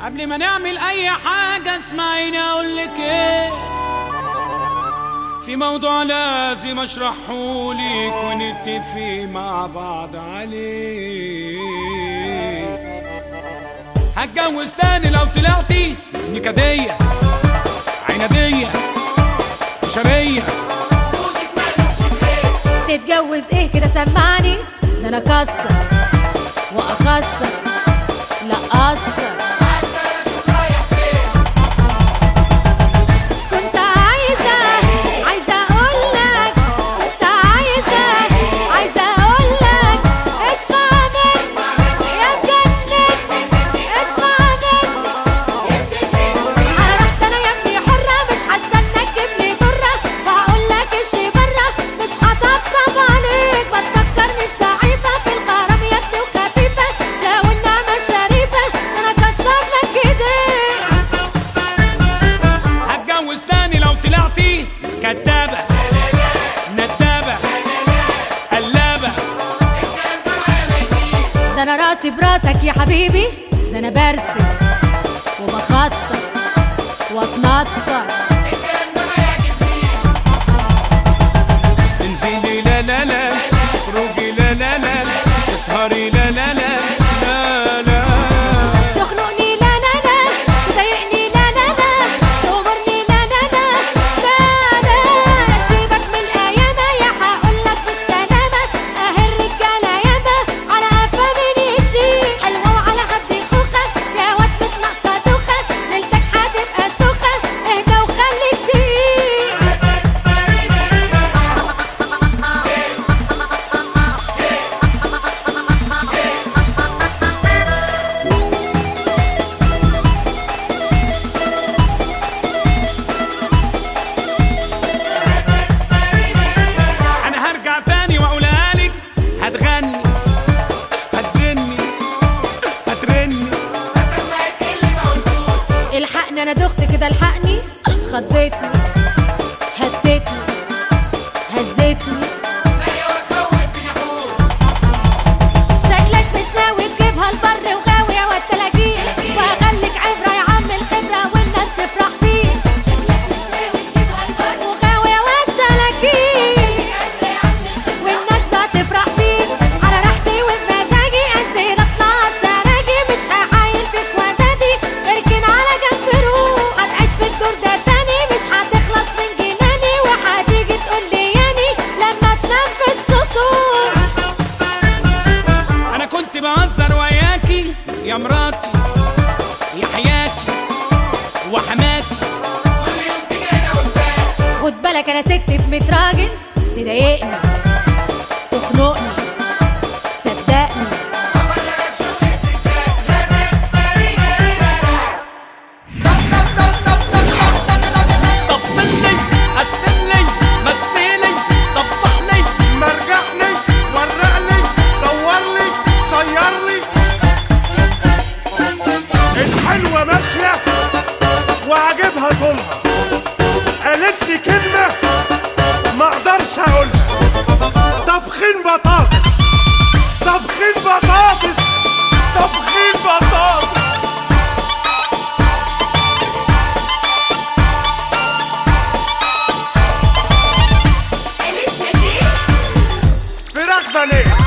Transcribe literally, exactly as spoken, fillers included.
قبل ما نعمل اي حاجة اسمعيني اقولك ايه، في موضوع لازم اشرحهولك ونتفق مع بعض عليه. هتجوز تاني لو طلعتي نكدية عنادية شرية. تتجوز ايه كده سمعني، ده انا اكسر واخسر لا اقصر. كنت عايزة عايزة اقولك، كنت عايزة عايزة اقولك اسمع مني يا مجنن، اسمع مني. على رحت انا يا ابني حرة، مش هستناك تجيبلي ضرة، وهقولك امشي برا مش هطبطب عليك. ما تفكرنيش ضعيفة في الغرام يا ابني وخفيفة، لو النعمة الشريفة انا اكسر لك ايديك. هتجوز تاني لو طلعتي كدابة ندابة قلابة. ده انا راسي براسك يا حبيبي، ده انا برسم وبخطط واتنطط. انزلي لا لا لا، اخرجي لا لا لا، اسهري لا لا لا لا لا. تخنقني لا لا لا، تضايقني لا لا لا، تأمرني لا لا لا لا لا. سيبك من الأيامة يا هقولك بالسلامة، أهي الرجالة ياما على قفا مين يشيل. حلوة وعلى قد خوخة يا واد مش ناقصة دوخة، ليلتك هتبقى سوخة اهدى وخليك تقيل. انا هرجع تاني واقولها لك، هتغني هتزني هترني. الحقني انا دخت كده، الحقني خضتني هتتني هزتني. شكلك مش ناوي تجيبها البر وغاوي يا واد تلاقيه، وهخليك عبرة يا عم الخبرة والناس تفرح فيه. شكلك مش ناوي تجيبها البر وغاوي يا واد تلاقيه، والناس بقى تفرح فيه. على راحتي وبمزاجي انزل اطلع السراجي، مش هحايل فيك ودادي اركن على جنب روح. هتعيش في الدور ده تاني مش هتخلص من جناني، وهتيجي تقول لي ياني لما تنام في السطور. انا كنت بهزر وياكي يا مراتي يا حياتي وحماتي. خد بالك انا ست في ميت راجل، تضايقني تخنقني صدقني. طبلي قسملي مثلي صبحلي مرجحني ورقلي صورلي شيرلي. الحلوة ماشية وعجبها طولها، قالت لي كلمة ما اقدرش اقولها. طبخين بطاطس طبخين بطاطس طبخين بطاطس. فراخ بانيه